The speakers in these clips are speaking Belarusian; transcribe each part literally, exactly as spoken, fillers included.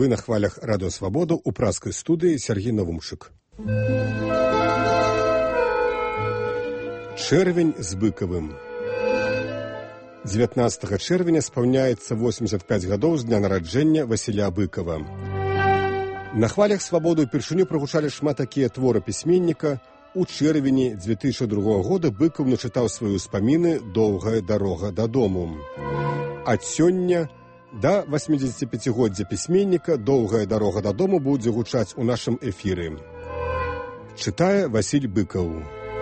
Вы на хвалях Радио Свободу у праскай студыі Сергей Навумчык. Чэрвень з Быкавым. дзевятнаццатага чэрвеня спаўняецца восемьдесят пять гадоў з дня нараджэння Васіля Быкава. На хвалях Свабоды ўпершыню прагучалі шмат такія творы пісьменніка. У чэрвені две тысячи другога года Быкаў начытаў свае ўспаміны «Доўгая дарога дадому». Ад сёння да восьмидесятипятигоддзя пісьменніка «Доўгая дарога дадому» будзе гучаць у нашым эфіры. Чытае Васіль Быкаў.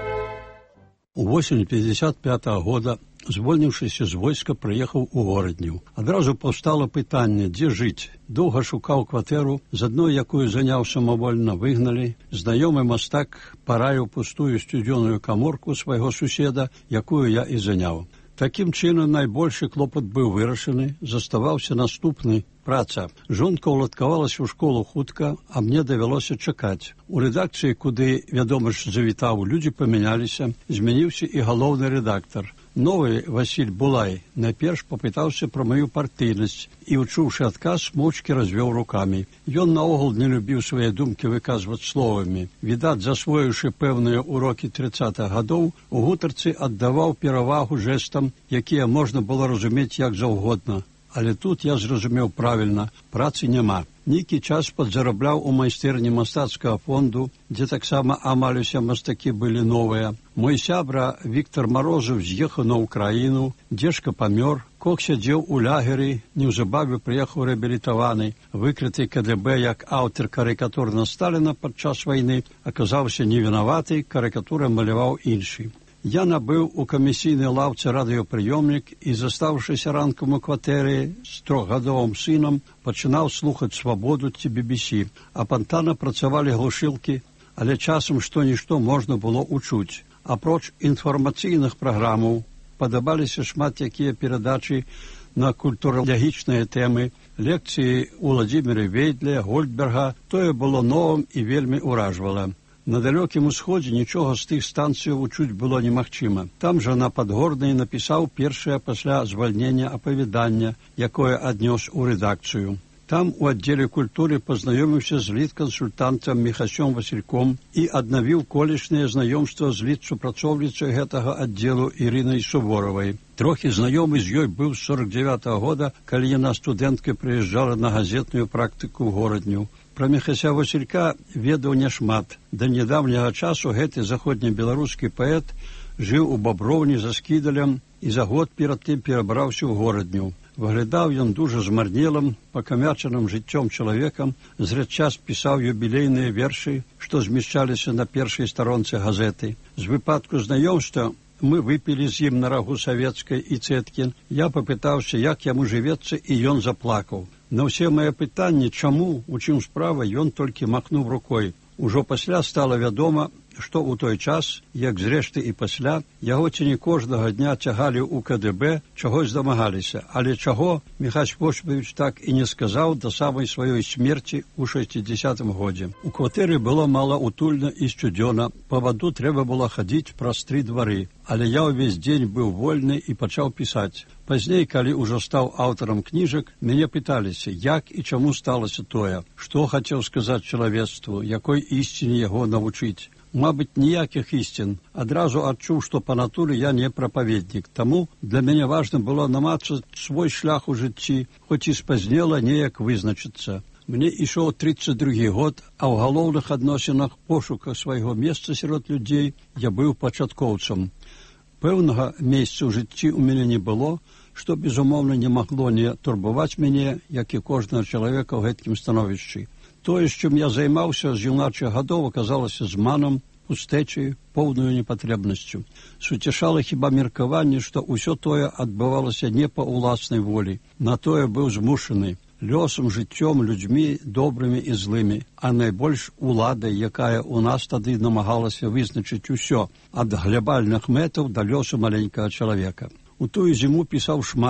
У восень пятьдесят пятого года, звольніўшыся з войска, прыехаў у горадню. Адразу паўстала пытанне, дзе жыць. Доўга шукаў кватэру, з адной, якую заняў самавольна, выгналі. Знаёмы мастак параіў пустую сцюдзёную каморку свайго суседа, якую я і заняў. Такім чынам найбольшы клопат быў вырашаны, заставаўся наступны – праца. Жонка ўладкавалася ў школу хутка, а мне давялося чакаць. У рэдакцыі, куды, вядома ж, завітаў, людзі памяняліся, змяніўся і галоўны рэдактар. Новы Васіль Булай найперш папытаўся пра маю партыйнасць і, учуўшы адказ, моўчкі развёў рукамі. Ён наогул не любіў свае думкі выказваць словамі. Відаць, засвоіўшы пэўныя урокі трыццатых гадоў, у гутарцы аддаваў перавагу жэстам, якія можна было разумець як заўгодна. Але тут я зразумеў правільна, працы няма. Нейкі час падзарабляў у майстэрні мастацкага фонду, дзе таксама амаль усе мастакі былі новыя. Мой сябра Віктор Марозаў з'ехаў на Ўкраіну, дзежка памёр, кок сядзеў у лагеры, неўзабаве прыехаў рэабілітаваны, выкрыты ка дэ бэ як аўтар карыкатур на Сталіна падчас вайны, аказаўся невінаваты, карыкатуры маляваў іншы. Я набыў у камісійнай лаўцы радыёпрыёмнік і, застаўшыся ранкам у кватэры з трохгадовым сынам, пачынаў слухаць «Свабоду» ці би би сі. Апантана працавалі глушылкі, але часам што-нішто можна было ўчуць. Апроч інфармацыйных праграмаў падабаліся шмат якія перадачы на культуралагічныя тэмы, лекцыі Уладзіміра Вейдля, Гольдберга. Тое было новым і вельмі ўражвала. На далёкім усходзе нічога з тых станцыяў учуць было немагчыма. Там жа на Падгорнай напісаў першае пасля звальнення апавяданне, якое аднёс у рэдакцыю. Там у аддзеле культуры пазнаёміўся з літ-кансультантам Міхасём Васільком і аднавіў колішняе знаёмства з літ-супрацоўніцай гэтага аддзелу Ірынай Суворавай. Трохі знаёмы з ёй быў з сорок дзевятага года, калі яна студэнткай прыязджала на газетную практыку ў горадню. Пра Міхася Васілька ведаў няшмат. Да нядаўняга часу гэты заходнебеларускі паэт жыў у Баброўні за Скідалем і за год перад тым перабраўся ў горадню. Выглядаў ён дужа змарнелым, пакамячаным жыццём чалавекам, зрэдчас пісаў юбілейныя вершы, што змяшчаліся на першай старонцы газеты. З выпадку знаёмства мы выпілі з ім на рагу савецкай і цэткін. Я папытаўся, як яму жывецца, і ён заплакаў. На ўсе мае пытанні, чаму, у чым справа, ён толькі махнуў рукой. Ужо пасля стала вядома, што ў той час, як зрэшты і пасля, яго ці не кожнага дня цягалі ў ка дэ бэ, чагось дамагаліся. Але чаго, Міхась Восіпавіч так і не сказаў да самай сваёй смерці ў шэсцідзесятым годзе. У кватэры было малаутульна і сцюдзёна, па ваду трэба было хадзіць праз тры двары. Але я ўвесь дзень быў вольны і пачаў пісаць. Пазней, калі ўжо стаў аўтарам кніжак, мяне пыталіся, як і чаму сталася тое, што хацеў сказаць чалавецтву, якой ісціне яго навучыць. Мабыць, ніякіх ісцін. Адразу адчуў, што па натуры я не прапаведнік. Таму для мяне важна было намацаць свой шлях у жыцці, хоць і спазнела неяк вызначыцца. Мне ішоў трыццаць другі год, а ў галоўных адносінах пошука свайго месца сярод людзей я быў пачаткоўцам. Пэўнага месца ў жыцці ў мяне не было, што, безумоўна, не магло не турбаваць мяне, як і кожнага чалавека ў гэткім становішчы. Тое, з чым я займаўся з юначых гадоў, аказалася зманам, пустэчай, поўнаю непатрэбнасцю. Суцешала хіба меркаванне, што ўсё тое адбывалася не па ўласнай волі. На тое быў змушаны. Лёсам, жыццём, людзьмі, добрымі і злымі, а найбольш уладай, якая ў нас тады намагалася вызначыць усё, ад глябальных мэтаў да лёсу маленькага чалавека. У тую зіму пісаў шмат,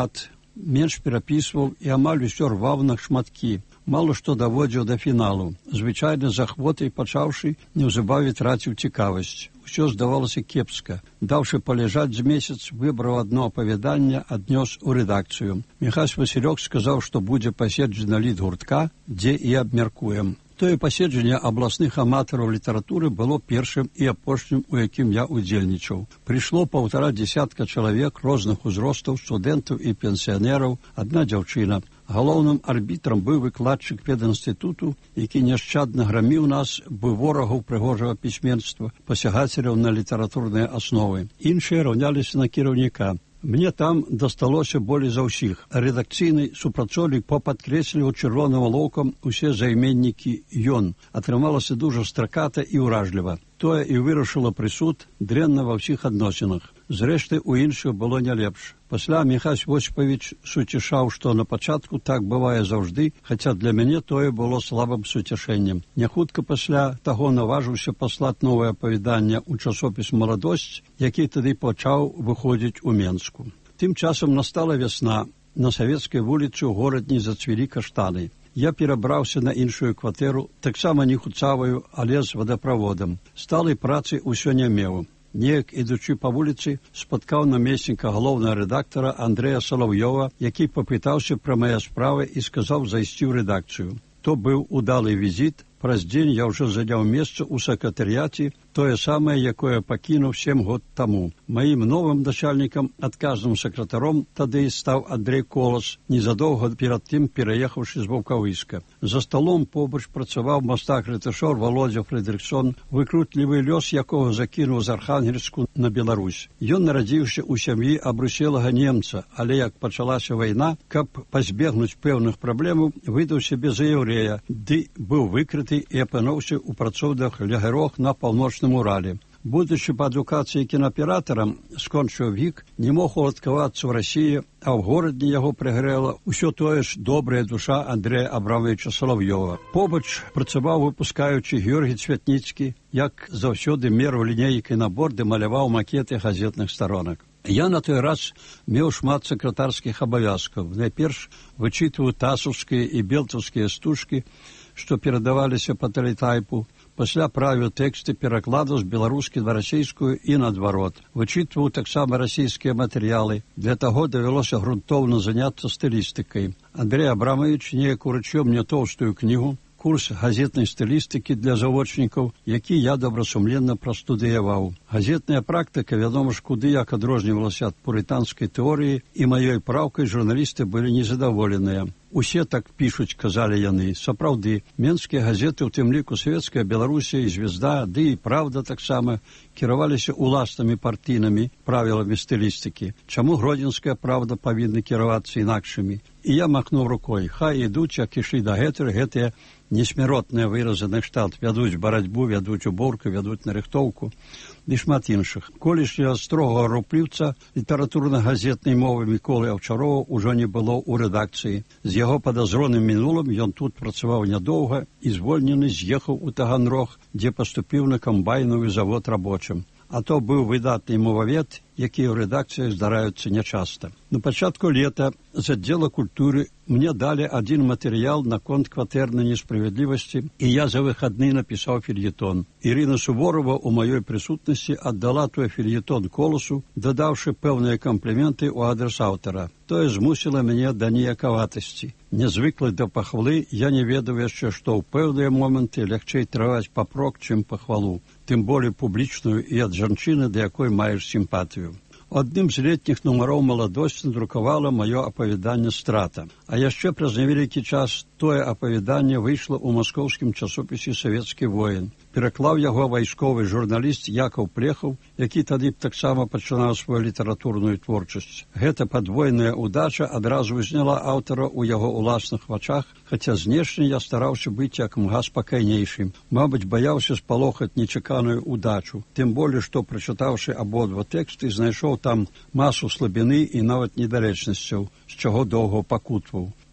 менш перапісваў і амаль усё рваў на шматкі. Мало што даводзіў да фіналу. Звычайна з ахвотай пачаўшы, неўзабаве траціў цікавасць. Усё здавалася кепска. Даўшы паляжаць з месяц, выбраў адно апавяданне, аднёс у рэдакцыю. Міхась Васілёк сказаў, што будзе паседжана літгуртка, дзе і абмяркуем. Тое паседжанне абласных аматараў літаратуры было першым і апошнім, у якім я удзельнічаў. Прыйшло паўтара дзесятка чалавек розных узростаў, студэнтаў і пенсіянераў, адна дзяўчына. Галоўным арбітрам быў выкладчык педінстытуту, які няшчадна граміў нас, быў ворагаў прыгожага пісьменства, пасягацеляў на літаратурныя асновы. Іншыя раўняліся на кіраўніка. Мне там дасталося болей за ўсіх. Рэдакцыйны супрацоўнік попадкрэсліваў чырвоным алоўкам усе займеннікі «ён». Атрымалася дужа страката і ўражліва. Тое і вырашыла прысуд дрэнна ва ўсіх адносінах. Зрэшты, у іншых было не лепш. Пасля Міхась Восіпавіч суцішаў, што на пачатку так бывае заўжды, хаця для мяне тое было слабым суцяшэннем. Няхутка пасля таго наважыўся паслаць новае апавяданне ў часопіс «Маладосць», які тады пачаў выходзіць у Менску. Тым часам настала вясна. На Савецкай вуліцы ў горадні зацвілі каштаны. Я перабраўся на іншую кватэру, таксама не хуцаваю, але з вадаправодам. Сталай працы ўсё не меў. Неяк, ідучы па вуліцы, спаткаў намесніка галоўнага рэдактара Андрэя Салаўёва, які папытаўся пра мае справы і сказаў зайсці ў рэдакцыю. То быў удалы візіт. Праз дзень я ўжо заняў месца ў сакратарыяце, тое самае, якое пакінуў сем год таму. Маім новым начальнікам, адказным сакратаром, тады стаў Андрэй Колас, незадоўга перад тым пераехаўшы з Ваўкавыска. За сталом побач працаваў мастак-рэтышор Володя Фрэдрыксон, выкрутлівы лёс якога закінуў з Архангельску на Беларусь. Ён нарадзіўся ў сям'і абруселага немца, але як пачалася вайна, каб пазбегнуць пэўных праблемаў, выдаў сябе за яўрэя, ды быў выкрыты і апынуўся ў працоўных лагерах на паўночным Урале. Будучы па адукацыі кінааператарам, скончыў вік, не мог уладкавацца ў Расіі, а ў горадні яго прыгрэла ўсё тое ж добрая душа Андрэя Абрамавіча Салаўёва. Побач працаваў выпускаючы Георгій Цвятніцкі, як заўсёды мераў лінейкай на борды, маляваў макеты газетных старонак. Я на той раз меў шмат сакратарскіх абавязкаў. Найперш вычытваў тасаўскія і белтаўскія стужкі, што перадаваліся па тэлетайпу. Пасля правіў тэксты перакладаў з беларускай на расійскую і наадварот. Вычытваў таксама расійскія матэрыялы. Для таго давялося грунтоўна заняцца стылістыкай. Андрэй Абрамавіч неяк уручыў мне тоўстую кнігу, курс газетнай стылістыкі для завочнікаў, які я добрасумленна прастудыяваў. Газетная практыка, вядома ж, куды як адрознівалася ад пурытанскай тэорыі, і маёй праўкай журналісты былі незадаволеныя. Усе так пішуць, казалі яны. Сапраўды, менскія газеты, у тым ліку Савецкая Беларусія і Звезда, ды і Правда таксама, кіраваліся уласнымі партыйнымі правіламі стылістыкі. Чаму Гродзенская Правда павінна кіравацца інакшымі? І я махнуў рукой. Хай ідуць, як ішлі дагэтуль, гэтыя несмяротныя выразы на кшталт. Вядуць барацьбу, вядуць уборку, вядуць нарыхтоўку ды шмат іншых. Колішняга строгага рупліўца літаратурна-газетнай мовы Міколы Аўчарова ўжо не было ў рэдакцыі. З яго падазроным мінулым ён тут працаваў нядоўга і звольнены з'ехаў у Таганрог, дзе паступіў на камбайнавы завод рабочым. А то быў выдатны мовавед, якія ў рэдакцыях здараюцца нячаста. На пачатку лета з аддзела культуры мне далі адзін матэрыял наконт кватэрнай несправядлівасці, і я за выхадны напісаў фельетон. Ірына Суворова ў маёй прысутнасці аддала той фельетон Коласу, дадаўшы пэўныя кампліменты ў адрас аўтара. Тое змусіла мяне да ніякаватасці. Нязвыклы да пахвалы, я не ведаў яшчэ, што ў пэўныя моманты лягчэй трываць папрок, чым пахвалу, тым болей публічную і ад жанчыны, да якой маеш сімпатыю. Адным з летніх нумароў «Маладосць» надрукавала маё апавяданне «Страта». А яшчэ праз невялікі час тое апавяданне выйшла ў маскоўскім часопісе «Савецкі воін». Пераклаў яго вайсковы журналіст Якаў Плехаў, які тады б таксама пачынаў сваю літаратурную творчасць. Гэта падвойная ўдача адразу ўзняла аўтара ў яго ўласных вачах, хаця знешне я стараўся быць як мга спакайнейшым. Мабыць, баяўся спалохаць нечаканую ўдачу. Тым болей, што, прачытаўшы абодва тэксты, знайшоў там масу слабіны і нават недарэчнасцяў, з чаго доўга пакутваў.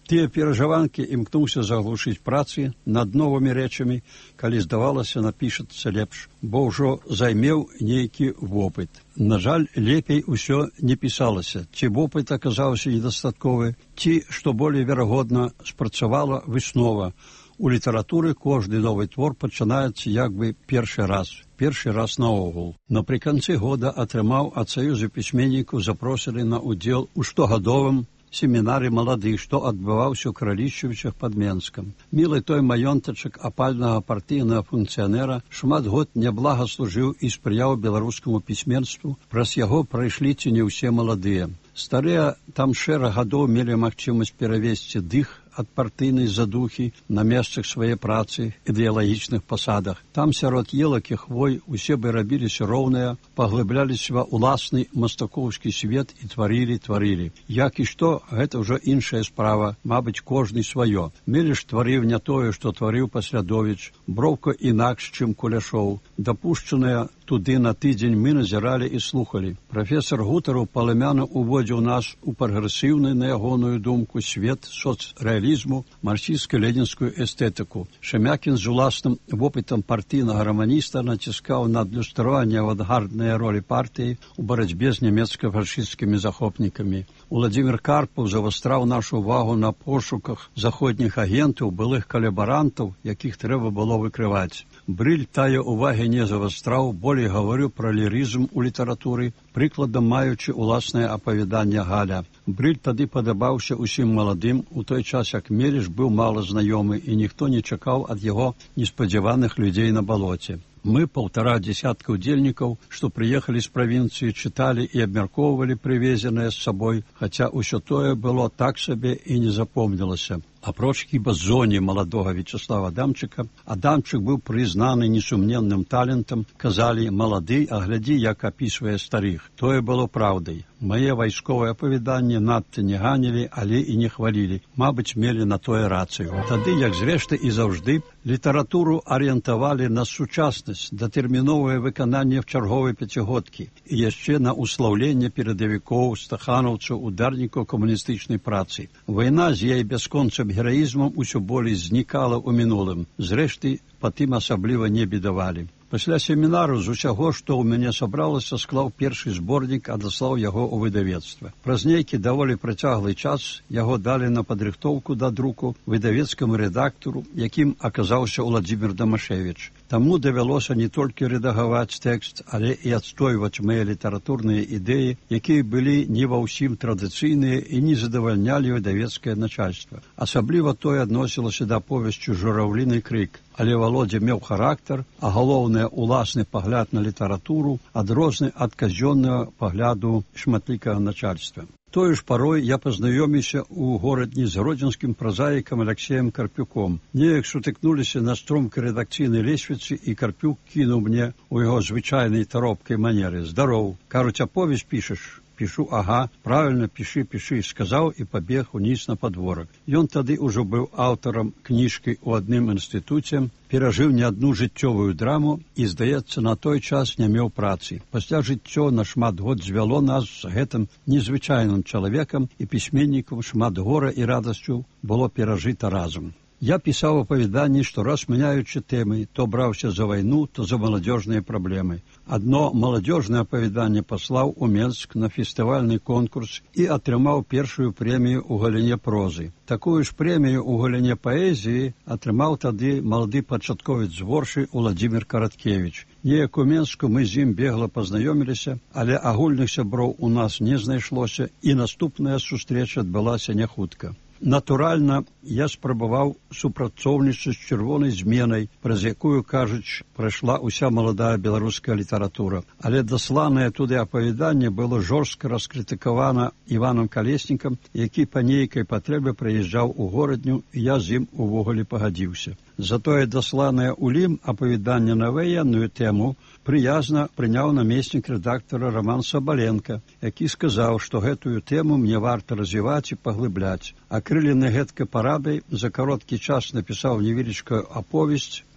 Тыя перажыванкі імкнуўся заглушыць працы над новымі рэчамі, калі здавалася, напішацца лепш, бо ўжо займеў нейкі вопыт. На жаль, лепей усё не пісалася, ці вопыт аказаўся недастатковы, ці, што болей верагодна, спрацавала выснова. У літаратуры кожны новы твор пачынаецца як бы першы раз, першы раз наогул. Напрыканцы года атрымаў ад Саюзу пісьменнікаў запрошаны на ўдзел у штогадовым семінары маладых, што адбываўся ў Кралішчовічах пад Менскам. Мілы той маёнтачак апальнага партыйнага функцыянера шмат год няблага служыў і спрыяў беларускаму пісьменству, праз яго прайшлі ці не ўсе маладыя. Старыя там шэраг гадоў мелі магчымасць перавесці дых ад партыйнай задухі на месцах свае працы, ідэалагічных пасадах. Там сярод елак і хвой усе бы рабіліся роўныя, паглыбляліся ва ўласны мастакоўскі свет і тварілі, тварілі. Як і што, гэта ўжо іншая справа, мабыць, кожны сваё. Меліш тварыў не тое, што тварыў Паслядовіч, броўка інакш, чым Куляшоў. Дапушчаныя туды на тыдзень мы назіралі і слухалі. Прафесор Гутараў палымяна уводзіў нас у прагрэсіўны, на ягоную думку, свет соцрэалізму, марксістска-ленінскую эстэтыку. Шемякін з уласным вопытам партыйнага раманіста націскаў на адлюстраванне авангарднай ролі партыі ў барацьбе з нямецка-фашысцкімі захопнікамі. Уладзімір Карпаў завастраў нашу увагу на пошуках заходніх агентаў, былых калабарантаў, якіх трэба было выкрываць. Брыль тая увагі не завастраў, болей гаварыў пра лірызм у літаратуры, прыкладам маючы уласнае апавяданне Галя. Брыль тады падабаўся усім маладым, у той час як Меліш быў мала знаёмы і ніхто не чакаў ад яго неспадзяваных людзей на балоце. Мы, паўтара дзесятка удзельнікаў, што прыехалі з правінцыі, чыталі і абмяркоўвалі прывезенае з сабой, хаця ўсё тое было так сабе і не запомнілася. Апроч хіба зоне маладога Вячеслава Адамчыка, Адамчык быў прызнаны несумненным талентам, казалі, малады, а глядзі, як апісвае старых. Тое было праўдай. Мае вайсковыя апавяданні надта не ганілі, але і не хвалілі. Мабыць, мелі на тое рацыю. Тады, як зрэшты і заўжды, літаратуру арыентавалі на сучаснасць, датэрміновае выкананне в чарговай пяцігодкі і яшчэ на услаўленне перадавікоў, стаханаўцаў, ударнікаў камуністычнай працы. Вайна з яе бясконцым гераізмам усё болей знікала ў мінулым. Зрэшты, па тым асабліва не бедавалі. Пасля семінару з усяго, што ў мяне сабралася, склаў першы зборнік, адаслаў яго ў выдавецтва. Праз нейкі даволі працяглы час яго далі на падрыхтоўку да друку выдавецкаму рэдактару, якім аказаўся Уладзімір Дамашевіч. Таму давялося не толькі рэдагаваць тэкст, але і адстойваць мае літаратурныя ідэі, якія былі не ва ўсім традыцыйныя і не задавальнялі выдавецкае начальства. Асабліва тое адносілася да аповесцю «Жураўліны крык». Але Володя меў характар, а галоўнае уласны пагляд на літаратуру адрозны ад казённага пагляду шматлікага начальства. Тою ж парой я пазнаёміўся ў горадні з гродзенскім празаікам Алексеем Карпюком. Неяк сутыкнуліся на стромкай рэдакцыйнай лесвіцы, і Карпюк кінуў мне ў яго звычайнай таропкай манеры: «Здароў, кажуць, аповесць пішаш?» Пішу, ага, правильно, піши, піши, сказаў і пабег уніз на падворак. Ён тады ўжо быў аўтарам кніжкі ў адным інстытуце, перажыў не адну жыццёвую драму і, здаецца, на той час не меў працы. Пасля жыццё на шмат год звяло нас з гэтым незвычайным чалавекам, і пісьменнікам шмат гора і радасцю было перажыта разам. Я пісаў апавяданні, што раз мяняючы тэмы, то браўся за вайну, то за маладзёжныя праблемы. Адно маладзёжнае апавяданне паслаў у Менск на фестывальны конкурс і атрымаў першую прэмію ў галіне прозы. Такую ж прэмію ў галіне паэзіі атрымаў тады малады пачатковец з Воршы Уладзімір Караткевіч. Неяк у Менску мы з ім бегла пазнаёміліся, але агульных сяброў у нас не знайшлося, і наступная сустрэча адбылася не хутка. Натуральна, я спрабаваў супрацоўнічаць з чырвонай зменай, праз якую, кажуць, прайшла ўся маладая беларуская літаратура. Але дасланае туды апавяданне было жорстка раскрытыкавана Іванам Калеснікам, які па нейкай патрэбе прыязджаў у горадню, і я з ім увогуле пагадзіўся. Затое дасланае ў Лім апавяданне на ваенную тэму прыязна прыняў намеснік рэдактара Роман Сабаленко, які сказаў, што гэтую тэму мне варта развіваць і паглыбляць. Акрылены гэткай парадай, за кароткі час напісаў невялічкую аповесць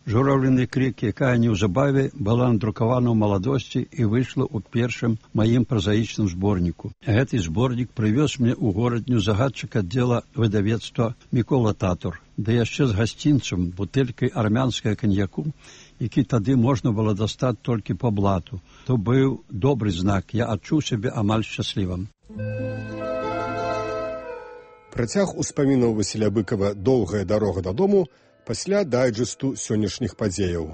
«Журавліны крик», якая неўзабаве была надрукавана ў маладосці і выйшла ў першым маім празаічным зборніку. Гэты зборнік прывёз мне ў горадню загадчык аддзела выдавецтва Мікола Татур, да яшчэ з гасцінцам, бутэлькай армянскага каньяку, які тады можна было дастаць толькі па блату. То быў добры знак, я адчуў сябе амаль шчаслівым. Працяг успамінаў Васіля Быкава «Доўгая дарога дадому» пасля дайджэсту сённяшніх падзеяў.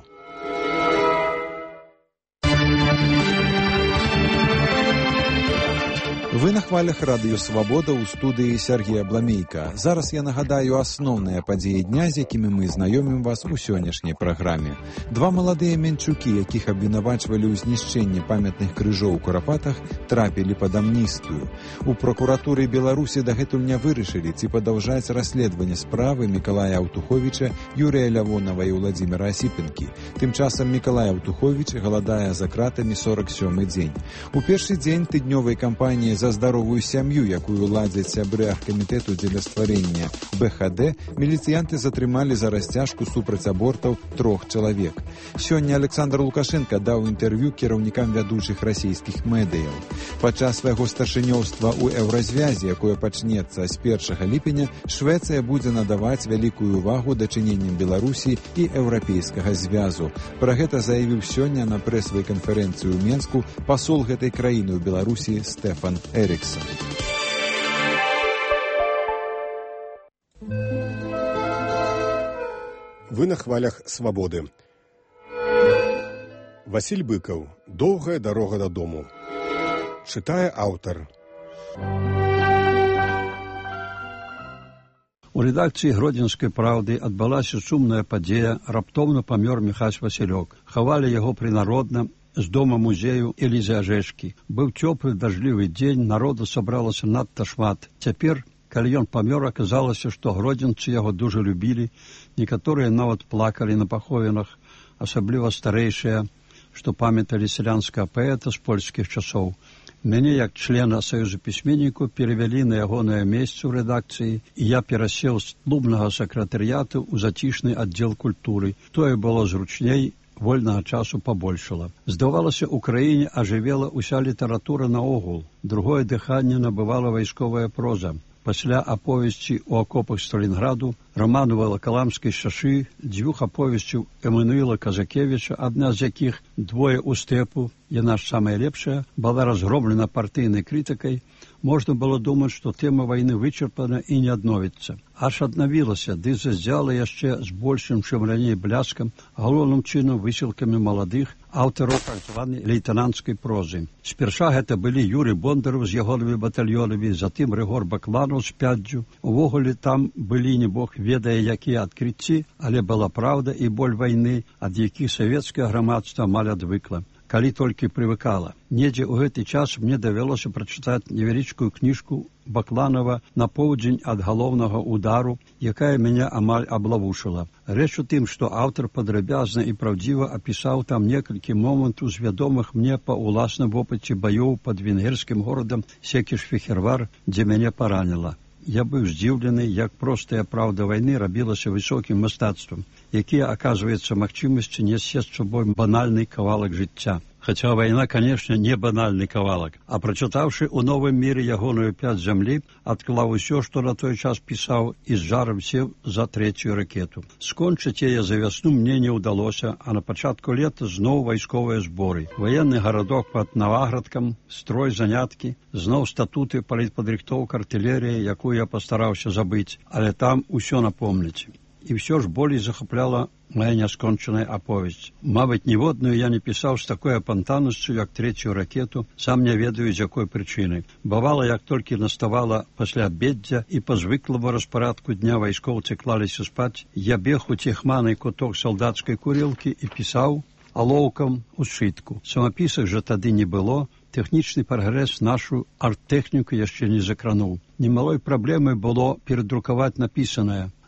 Вы на хвалях радыё «Свабода» ў студыі Сергея Бламейка. Зараз я нагадаю асноўныя падзеі дня, з якімі мы знаёмім вас у сённяшняй праграме. Два маладыя менчукі, якіх абвінавачвалі ў знішчэнні памятных крыжоў у Курапатах, трапілі пад амністыю. У пракуратуры Беларусі дагэтуль не вырашылі, ці падаўжаць расследаванне справы Мікалая Аўтуховіча, Юрыя Лявонава і Владзіміра Асіпенкі. Тым часам Мікалай Аўтуховіч галадае за кратамі сорак сёмы дзень. У першы дзень тыднёвай кампаніі за здаровую сям'ю, якую ладзяць сябры аргкамітэту дзеля стварэння бэ ха дэ, міліцыянты затрымалі за расцяжку супраць абортаў трох чалавек. Сёння Александр Лукашенко даў інтэрв'ю кіраўнікам вядучых расійскіх медыяў. Падчас свайго старшынёўства ў еўразвязе, якое пачнецца з першага ліпеня, Швецыя будзе надаваць вялікую увагу дачыненням Беларусі і еўрапейскага звязу. Пра гэта заявіў сёння на прэсавай канферэнцыі ў Менску пасол гэтай краіны ў Беларусі Стэфан Эриксон. Вы на хвалях «Свабоды». Васіль Быкаў «Доўгая дарога дадому». Чытае аўтар. У рэдакцыі «Гродзенскай праўды» адбылася сумная падзея, раптоўна памёр Міхась Васілёк. Хавалі яго прынародна з дома музею Элізы Ажэшкі. Быў цёплы дажджлівы дзень, народу сабралася надта шмат. Цяпер, калі ён памёр, аказалася, што гродзенцы яго дужа любілі, некаторыя нават плакалі на паховінах, асабліва старэйшыя, што памяталі сялянскага паэта з польскіх часоў. Мяне, як члена Саюзу пісьменнікаў, перавялі на ягонае месца ў рэдакцыі, і я перасеў з клубнага сакратарыяту ў зацішны аддзел культуры. Тое было зручней, вольнага часу пабольшала. Здавалася, у краіне ажывела ўся літаратура наогул. Другое дыханне набывала вайсковая проза. Пасля аповесці ў акопах Сталінграду, раману Валакаламскай шашы, дзвюх аповесцяў Эммануіла Казакевіча, адна з якіх «Двое ў стэпу», яна ж самая лепшая, была разгромлена партыйнай крытыкай, можна было думаць, што тэма вайны вычарпана і не адновіцца. Аж аднавілася, ды заззяла яшчэ з большым, чым раней бляскам, галоўным чынам высілкамі маладых аўтараў так званай лейтэнанцкай прозы. Спярша гэта былі Юрый Бондараў з ягонымі батальёнамі, затым Рыгор Бакланаў з пяддзю. Увогуле там былі не бог ведае якія адкрыцці, але была праўда і боль вайны, ад якіх савецкае грамадства амаль адвыкла. Калі толькі прывыкала. Недзе ў гэты час мне давялося прачытаць невялічкую кніжку Бакланова «На поўдзень ад галоўнага удару», якая мяне амаль аблавушыла. Рэч у тым, што аўтар падрабязна і праўдзіва апісаў там некалькі момантаў з вядомых мне па ўласным вопыце баёў пад венгерскім горадам Секіш-Фехервар, дзе мяне параніла. Я быў здзіўлены, як простая праўда вайны рабілася высокім мастацтвам, якія, аказваецца, магчымасці несе з сабой банальны кавалак жыцця. Хаця вайна, канешне, не банальны кавалак. А прачытаўшы ў новым міры ягоную пяць зямлі, адклаў усё, што на той час пісаў, і з жарам сеў за трэцюю ракету. Скончыць яе за вясну мне не ўдалося, а на пачатку лета зноў вайсковыя зборы. Ваенны гарадок пад Наваградкам, строй заняткі, зноў статуты, палітпадрыхтоўка, артылерія, якую я пастараўся забыць, але там усё напомніць. І ўсё ж болей захапляла моя няскончаная аповесць. Мабыць, ніводную я не пісаў з такой апантанасцю, як трэцюю ракету, сам не ведаю, з якой прычыны. Бывала, як толькі наставала пасля абеддзя і па звыклому распарадку дня вайскоўцы клаліся спаць, я бег у цехманы куток салдацкай курілкі і пісаў алоўкам у сшытку. Самапісак жа тады не было, тэхнічны прагрэс нашу арт-тэхніку яшчэ не закрануў. Немалой праблемай было перадрукаваць напісанае.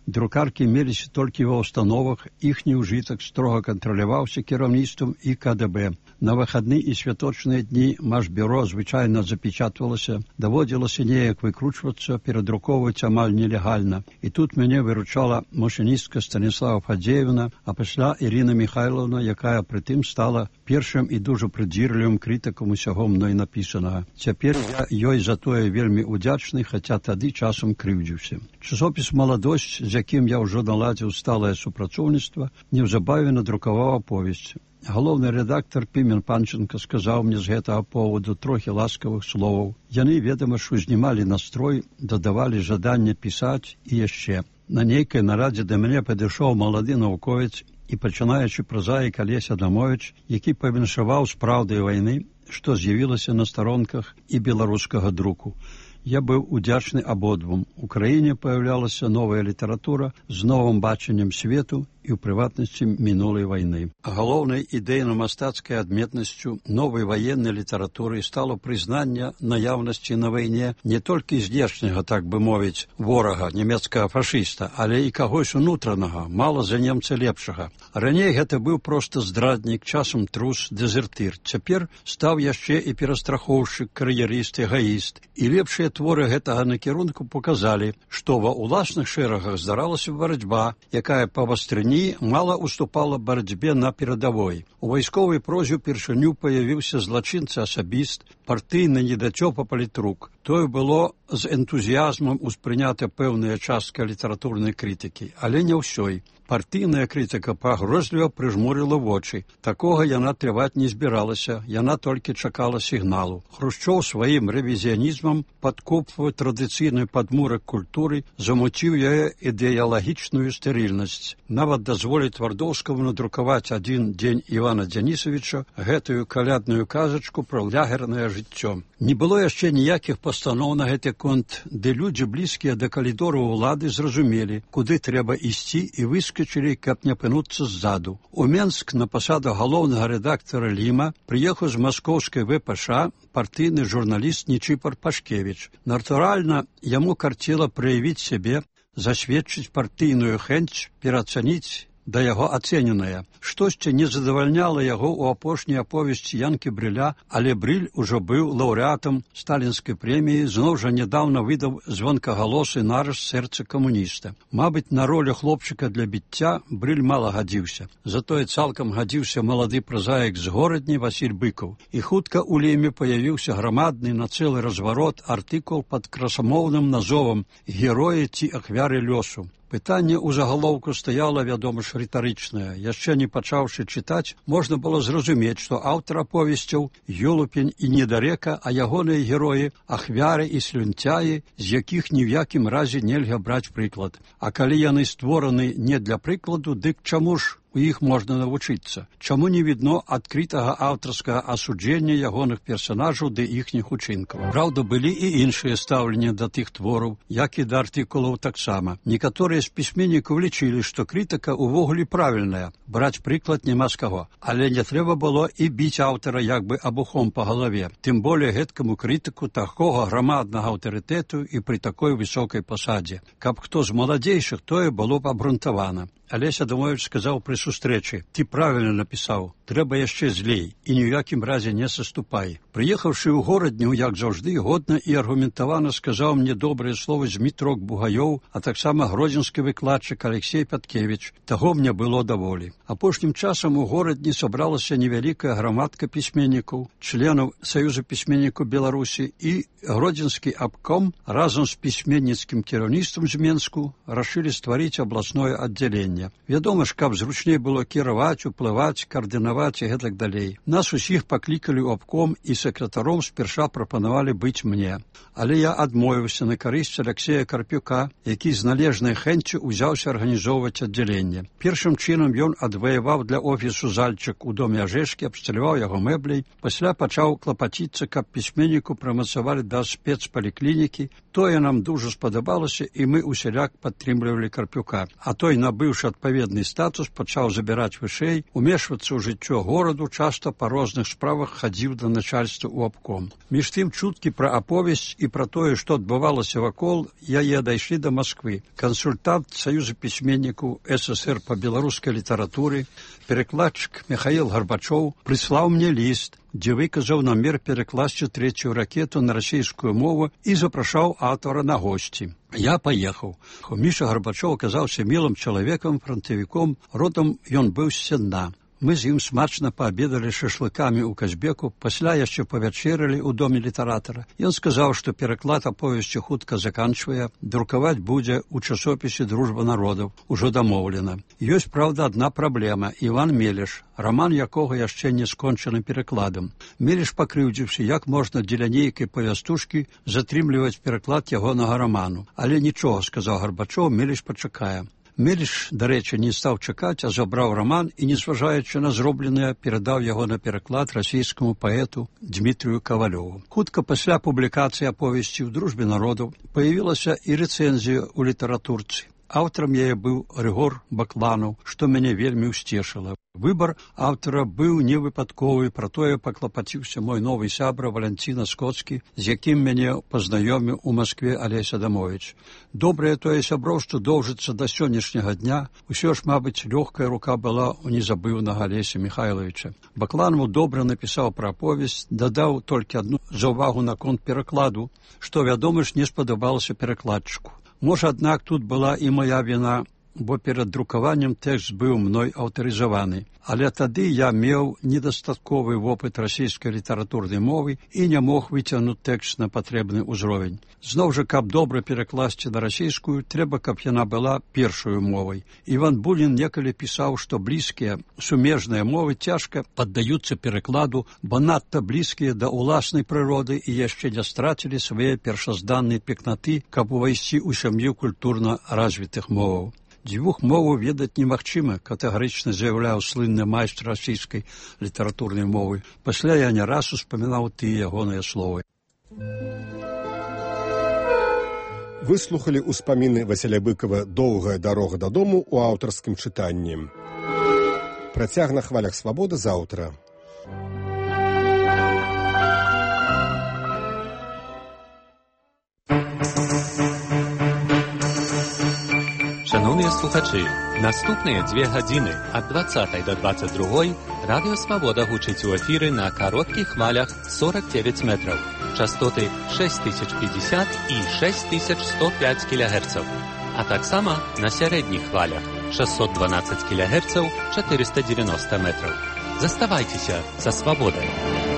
Друкаркі меліся толькі ва ўстановах, іхні ўжытак строга кантраляваўся кіраўніцтвам і ка дэ бэ. На выхадны і святочныя дні Машбюро звычайна запечатвалася, даводзілася неяк выкручвацца, перадрукоўваць амаль нелегальна. І тут мяне выручала машыністка Станіслава Фадзеевна, а пасля Ірина Михайловна, якая прытым стала першым і дужа прыдзірлівым крытыкам усяго мной напісанага. Цяпер я ёй за тое вельмі удзячны, хаця тады часам крыўдзіўся. Часопіс «Маладосць», з якім я ўжо наладзіў сталае супрацоўніцтва, неўзабаве надрукаваў аповесць. Галоўны рэдактар Пімен Панченко сказаў мне з гэтага поводу трохі ласкавых словаў. Яны, ведама ж, узнімалі настрой, дадавалі жаданне пісаць і яшчэ. На нейкай нарадзе да мяне падышоў малады навуковец і пачынаючы празаік Алесь Адамовіч, які павіншаваў з праўдай вайны, што з'явілася на старонках і беларускага друку. Я быў удзячны абодвум. У краіне паяўлялася новая літаратура з новым бачаннем свету і ў прыватнасці мінулай вайны. Галоўнай ідэйна-мастацкай адметнасцю новай ваеннай літаратуры стало прызнанне наяўнасці на вайне не толькі знешняга, так бы мовіць, ворага, нямецкага фашыста, але і кагось унутранага, мала за немца лепшага. Раней гэта быў проста здраднік, часам трус, дэзертыр. Цяпер стаў яшчэ і перастрахоўшчык, кар'ерыст, эгаіст. І лепшыя творы гэтага накірунку показалі, што ва ўласных шэрагах здаралася барацьба, якая па вастрыні мала уступала барацьбе на перадавой. У вайсковай прозе ўпершыню паявіўся злачынца-асабіст, партыйны недацёпа палітрук. Тое было з энтузіязмам успрынята пэўная частка літаратурнай крытыкі, але не ўсёй. Партыйная крытыка пагрозліва прыжмурыла вочы. Такога яна трываць не збіралася, яна толькі чакала сігналу. Хрушчоў сваім рэвізіянізмам падкопваў традыцыйны падмурак культуры, замуціў яе ідэалагічную стэрыльнасць. Нават дазволіць Твардоўскаму надрукаваць адзін дзень Івана Дзянісавіча гэтую калядную казачку пра лягернае жыццё. Не было яшчэ ніякіх пастаноў на гэты конт, ды людзі, блізкія да калідору ўлады, зразумелі, куды трэба ісці, і выскачылі, каб не апынуцца ззаду. У Менск на пасаду галоўнага рэдактара Ліма прыехаў з маскоўскай вэ пэ ша партыйны журналіст Нечыпар Пашкевіч. Натуральна, яму карціла праявіць сябе, засведчыць партыйную хэнць, пераацаніць да яго ацэненае. Штосьці не задавальняла яго ў апошняй аповесці Янкі Брыля, але Брыль ужо быў лаўрэатам сталінскай прэміі, зноў жа нядаўна выдаў звонкагалосы нарыс сэрца камуніста. Мабыць, на ролю хлопчыка для біцця Брыль мала гадзіўся. Затое цалкам гадзіўся малады празаік з горадні Васіль Быкаў. І хутка ў Ліме паявіўся грамадны на цэлы разварот артыкул пад красамоўным назовам «Героі ці ахвяры лёсу». Пытанне ў загалоўку стаяла, вядома ж, рытарычнае. Яшчэ не пачаўшы чытаць, можна было зразумець, што аўтар аповесцяў Ёлупень і Недарека, а ягоныя героі – ахвяры і слюнцяі, з якіх ні ў якім разе нельга браць прыклад. А калі яны створаны не для прыкладу, дык чаму ж у іх можна навучыцца? Чаму не відно адкрытага аўтарскага асуджэння ягоных персанажаў ды іхніх учынкаў? Праўда, былі і іншыя стаўленні да тых твораў, як і да артыкулаў таксама. Некаторыя з пісьменнікаў лічылі, што крытыка ўвогуле правільная, браць прыклад няма з каго. Але не трэба было і біць аўтара як бы абухом па галаве. Тым болей гэткаму крытыку такога грамаднага аўтарытэту і пры такой высокай пасадзе. Каб хто з маладзейшых, тое было б абрунтавана. Алесь Адамовіч сказаў пры сустрэчы: «Ты правільна напісаў, трэба яшчэ злей і ні ў якім разе не саступай». Прыехаўшы ў горадню, як заўжды, годна і аргументавана сказаў мне добрыя словы Змітрок Бугаёў, а таксама гродзенскі выкладчык Алексей Пяткевіч. Таго мне было даволі. Апошнім часам у горадні сабралася невялікая грамадка пісьменнікаў, членаў Саюза пісьменнікаў Беларусі, і гродзенскі абком разам з пісьменніцкім кіраўніцтвам з Менску рашылі стварыць абласное аддзяленне. Вядома ж, каб зручней было кіраваць, уплываць, каардынаваць і гэтак далей. Нас усіх паклікалі ў абком і сакратаром спярша прапанавалі быць мне. Але я адмовіўся на карысць Алексея Карпюка, які з належнай хэнццю ўзяўся арганізоўваць аддзяленне. Першым чынам ён адваяваў для офісу зальчык у доме Ажэшкі, абсталяваў яго мэбляй, пасля пачаў клапаціцца, каб пісьменніку прымацавалі да спецпаліклінікі. Тое нам дужа спадабалася, і мы усяляк падтрымлівалі Карпюка. А той, набыўшы адпаведны статус, пачаў забіраць вышэй, умешвацца ў жыццё гораду, часта па розных справах хадзіў да начальства ў абком. Між тым чуткі пра аповесць і пра тое, што адбывалася вакол яе, дайшлі да Масквы. Кансультант Саюза пісьменнікаў ССР па беларускай літаратуры, перакладчык Михаил Горбачоў прыслаў мне ліст, дзе выказаў намер перакласці трэцюю ракету на расійскую мову і запрашаў аўтара на госці. Я паехаў. Міша Горбачоў аказаўся мілым чалавекам, фронтавіком, родам ён быў з Сенна. Мы з ім смачна паабедалі шашлыкамі ў Казбеку, пасля яшчэ павячэралі ў доме літаратара. Ён сказаў, што пераклад аповесці хутка заканчвае, друкаваць будзе ў часопісе «Дружба народаў», ужо дамоўлена. Ёсць, праўда, адна праблема – Іван Меліш, раман якога яшчэ не скончаны перакладам. Меліш пакрыўдзіўся, як можна дзеля нейкай павястушкі затрымліваць пераклад ягонага раману. Але нічога, сказаў Горбачоў, Меліш пачакае. Меліш, дарэчы, не стаў чакаць, а забраў раман і, незважаючы на зробленае, перадаў яго на пераклад расійскаму паэту Дмітрію Кавалёву. Хутка пасля публікацыі аповесці ў «Дружбе народаў» паявілася і рэцэнзія ў літаратурцы. Аўтарам яе быў Рыгор Бакланаў, што мяне вельмі ўсцешыла. Выбар аўтара быў невыпадковы, пра тое паклапаціўся мой новы сябра Валянціна Скоцкі, з якім мяне пазнаёміў у Маскве Алесь Адамовіч. Добрае тое сяброўства доўжыцца да сённяшняга дня. Усё ж, мабыць, лёгкая рука была у незабыўнага Алеся Михайловича. Бакланаў добра напісаў пра аповесць, дадаў толькі адну заўвагу наконт перакладу, што, вядома ж, не спадабалася перакладчыку. Можа, аднак, тут была і моя віна, бо перад друкаваннем тэкст быў мной аўтарызаваны. Але тады я меў недастатковы вопыт расійскай літаратурнай мовы і не мог выцягнуць тэкст на патрэбны ўзровень. Зноў жа, каб добра перакласці на расійскую, трэба, каб яна была першую мовай. Іван Бунін некалі пісаў, што блізкія, сумежныя мовы цяжка паддаюцца перакладу, бо надта блізкія да ўласнай прыроды і яшчэ не страцілі свае першазданныя пекнаты, каб увайсці ў сям'ю культурна развітых моваў. Дзвюх моваў ведаць немагчыма, катэгарычна заяўляў слынны майстар расійскай літаратурнай мовы. Пасля я не раз успамінаў тыя ягоныя словы. Выслухалі ўспаміны Васіля Быкова «Доўгая дарога дадому» у аўтарскім чытанні. Працяг на хвалях свабоды заўтра. Шановні слухачі, наступні дві години від двадцятої до двадцять другої Радіо Свобода гучить у ефірі на коротких хвалях сорок дев'ять метрів, частоти шість тисяч п'ятдесят і шість тисяч сто п'ять кілогерців, а так само на середніх хвалях шістсот дванадцять кілогерців, чотириста дев'яносто метрів. Заставайтеся за свободою.